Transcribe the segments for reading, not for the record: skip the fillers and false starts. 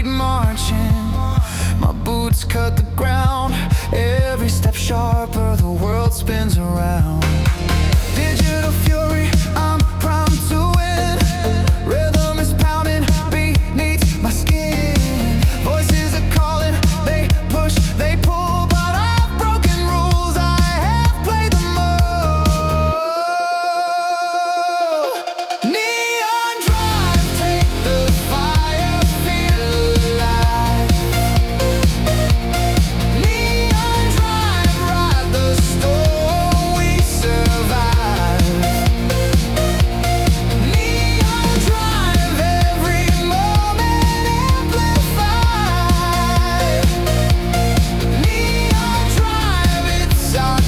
marching. My boots cut the ground. Every step sharper, the world spins around. Digital fury, I'm primed to win. Rhythm is pounding beneath my skin. Voices are calling, they push, they pull, but I've broken rules, I have played them all. Neon drive, take the fire, feel alive. Neon drive, ride the storm, we survive. Neon drive, every moment amplified. Neon drive, it's our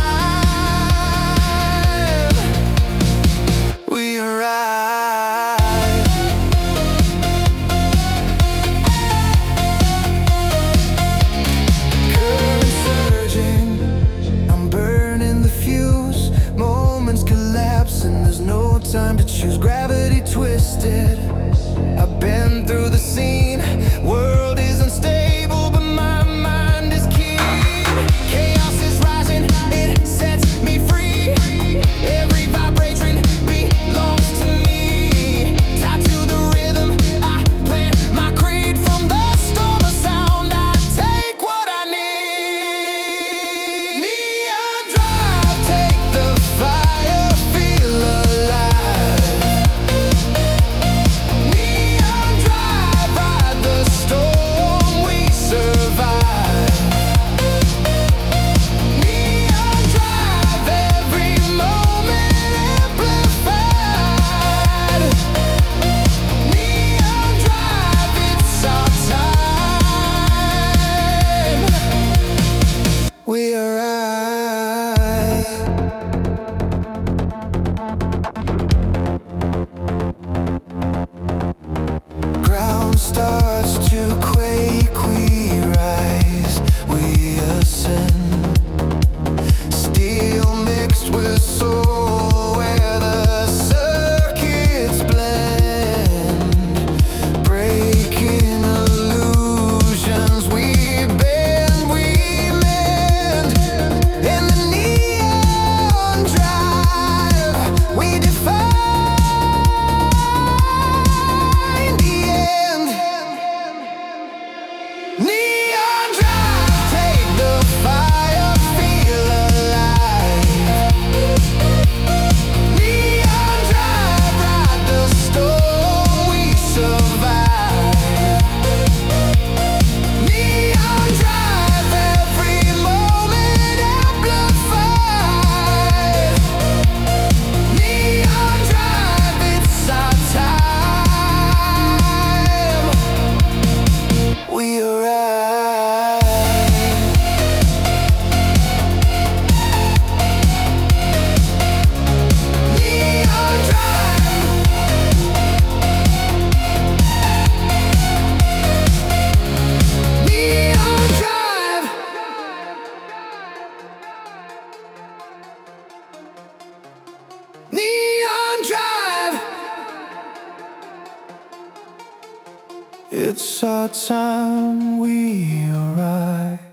time. We arrive. Current surging, I'm burning the fuse. Moments collapse and there's no time to choose. Gravity twisted, I've been through the scene. World is unstable, but my mind is keen. Chaos is rising, it sets me free. Every vibration belongs to me. Tied to the rhythm, I plant my creed. From the storm of sound, I take what I need. Neon drive, take the fire, feel alive. Neon drive, ride the storm, we survive. Neon drive, every moment amplified. Neon drive, it's our time. We arrive. Ground starts to quake, we rise, we ascend. Steel mixed with soul, where the circuits blend. Breaking illusions, we bend, we mend. In the neon drive, we define the end. Neon drive, take the fire, feel alive. Neon drive, ride the storm, we survive. Neon drive, every moment amplified. Neon drive, it's our time. We arrive. Neon drive. Neon drive. Neon drive. It's our time, we arrive.